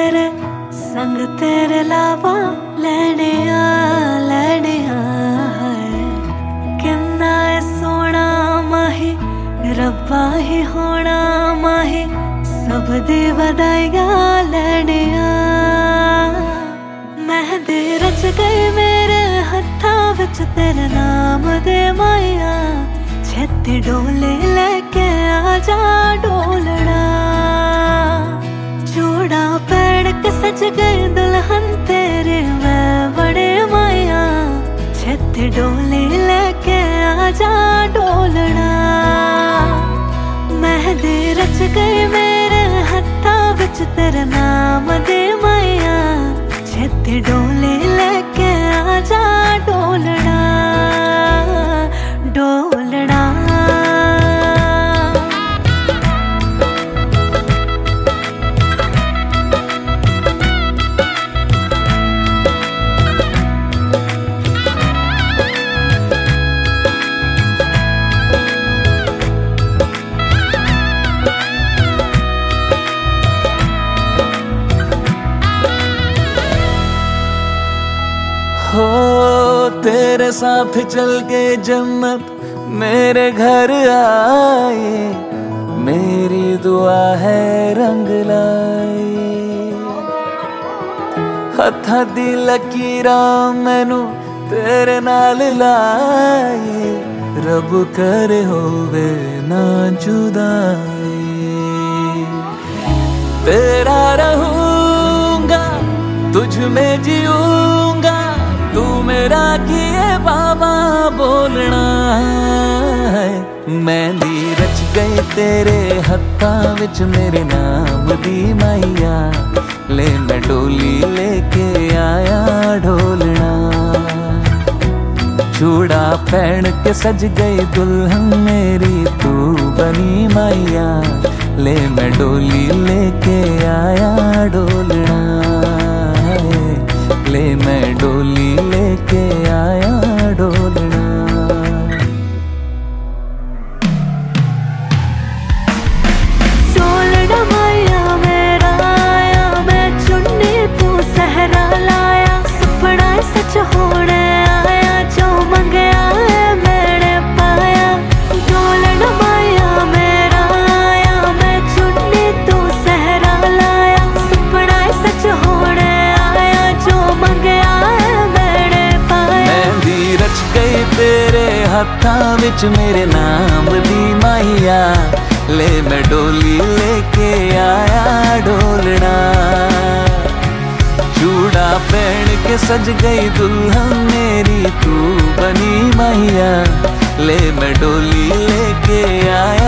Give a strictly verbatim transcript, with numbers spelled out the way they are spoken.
मेरे संग तेरे लावा लैने आ लैने आ किन्ना सोना माही रब्बा ही होना माही सब दी वधाइयां लैने आ मेहंदी रच गई मेरे हत्थां विच तेरे नाम दे माया छेती डोले लेके आ जा डोलना चूड़ा पैड़ के सज गए दुल्हन तेरे मैं बड़े माया छेती डोले लेके आ जा डोलना मेहंदी रच गई मेरे हत्थां विच तेरे नाम दे माया छेती डोले लेके आ जा डोलना डोलना हो तेरे साथ चल के जन्नत मेरे घर आए मेरी दुआ है रंग लाए हत्थां दी लकीरां मैनू तेरे नाल लाए रब करे होवे ना जुदाई तेरा रहूंगा तुझ में जीऊंगा तू मेरा किए बाबा बोलना है मेहंदी रच गई तेरे हत्थां विच मेरे नाम दी माइया ले मैं डोली लेके आया ढोलना चूड़ा पहन के सज गई दुल्हन मेरी तू बनी माइया ले मैं डोली लेके आया डोलना ले मैं डोली लेके आया डोलना डोलना माया मेरा आया मैं चुन्नी तू सहरा लाया सपना सच होने आया जो मंगया है मैंने पाया डोलना माया मेरा आया मैं चुन्नी तू सहरा लाया सपना सच होने आया जो मंगया है मैंने पाया मेहंदी रच गई तेरे हत्थां विच मेरे नाम दी माहिया ले मैं डोली लेके आया डोलना चूड़ा पहन के सज गई दुल्हन मेरी तू बनी माहिया ले मैं डोली लेके आया